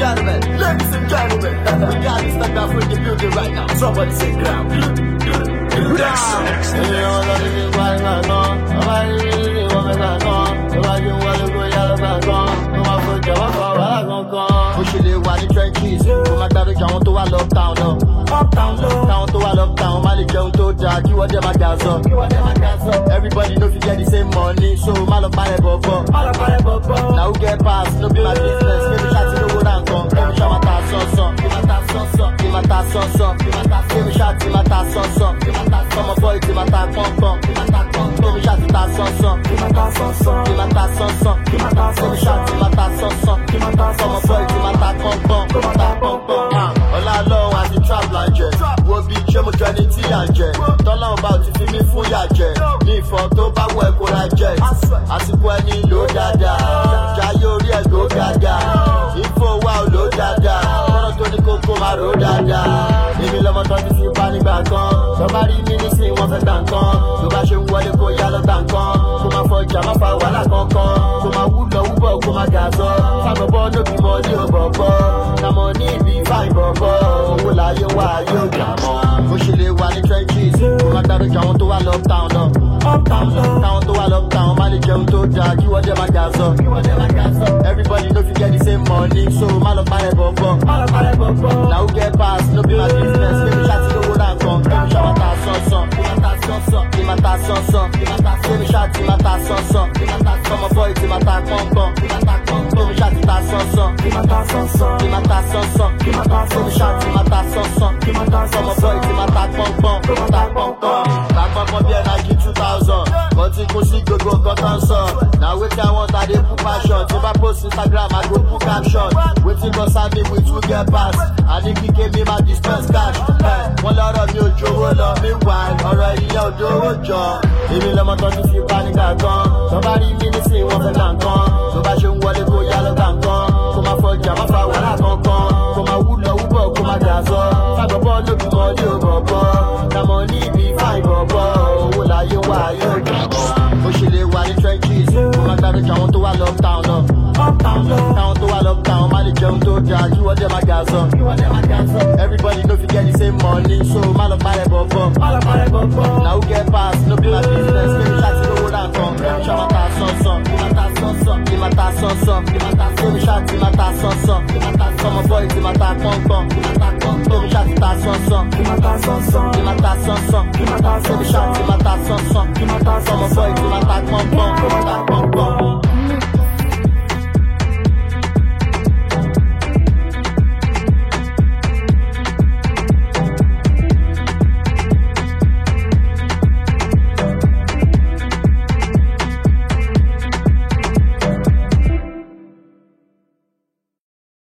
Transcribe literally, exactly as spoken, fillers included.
gentlemen, ladies and gentlemen, we got this stuck off in the building right now. Somebody say ground. Pushing it while the trenches. Come back down, down to a lockdown. Uptown, down to a lockdown. Mali jump to Jack, you are the magazo. Everybody know if you get the same money, so malo pare bobo. Now get past, no be my business. Give me shots in the wood and come. Give me shot my son son. Give my ta son son. Give my ta son son. Give me shots in my ta son son. Come on boy, give my ta pom pom. Give me shots in ta son son. Give my ta son son. Give my ta son son. Give me shots in my ta son son. Come on boy, give my ta pom pom. Give my ta pom pom. All along as the trap line jet. Wo bi ṣe mo jẹ ní tí à ń jẹ. Tọ́lá ọba ò ti fi mí fún yà jẹ. Ní ìfọ̀ tó bá wọ ẹ̀kọ́ ra jẹ. Àsìkò ẹni ló dáadáa. Jayé orí ẹ̀ ló dáadáa. Ìfọ̀ wa ò ló dáadáa. Kọ́nà tó ní kókó máa ró dáadáa. Èmi lọmọ tó ti fi bá nígbà kan. Tọ́ba rí mi nísìnyí wọ́n fẹ́ gbà nǹkan. Tó bá ṣe ń wọlé kó yá lọ gbà nǹkan. Kó máa fọjà má fa wàhálà kankan. Kó máa wúlọ wúbọ̀ kó máa gà sọ. Sábọ̀bọ̀ nóbi mọ́ ní òbọ̀bọ̀. Nàmọ́ ní ibi fáìn bọ̀bọ̀. Owó láyé wá yóò jà mọ́. Bó ṣe lè wà ní trenches. Kó máa gbàdúrà àwọn tó wà lockdown náà. Táwọn tó wà lockdown má lè jẹun tó dáa kí wọ́n jẹ́ máa gà sọ. Everybody know if you get the same money, so má lọ parẹ́ bọ̀bọ̀. Now who get pass, no be my business. Give me shots in the wood and come. Give me shot my ta son son. Give my ta son son. Give me shots in my ta son son. Come on boy, give my ta pom pom. Give me shots in ta son son. Give my ta son son. Give me shots in my ta son son. Come on boy, give my ta pom pom. Ta pom pom. Ta pom pom bí ẹ̀ Nike two thousand. Kọ́ntì kún sí gbogbo nǹkan tó ń sọ. Now wetin I want I dey put passion. Tí bá post Instagram I go put caption. Wetin concern me with who get pass. Àní kíké mi máa dispense cash. Wọ́n lọ́rọ̀ mi ò jowó lọ. Meanwhile ọ̀rọ̀ ìyẹn ò dówó jọ. Èmi lọmọ tó ti fi bá nígbà kan. Tọ́ba rí mi nísìnyí wọ́n fẹ́ gbà nǹkan. Tó bá ṣe ń wọlé kó yá lọ gbà nǹkan. Kó máa fọjà má fa wàhálà kankan. Kó máa wúlọ wúbọ̀ kó máa gà sọ. Sábọ̀bọ̀ lóbi mọ́ ní òbọ̀bọ̀. Nàmọ́ ní ibi fáìn bọ̀bọ̀. Owó láyé wá yóò jà mọ́. Bó ṣe lè wà ní trenches. Kó máa gbàdúrà àwọn tó wà lockdown náà. Táwọn tó wà lockdown má lè jẹun tó dáa kí wọ́n jẹ́ máa gà sọ. Everybody know if you get the same money, so má lọ parẹ́ bọ̀bọ̀. Now who get pass, no be my business. Give me shots in the wood and come. Give me shot my ta son son. Give my ta son son. Give me shots in my ta son son. Come on boy, give my ta pom pom. Give me shots in ta son son. Give my ta son son. Give me shots in my ta son son. Come on boy, give my ta pom pom.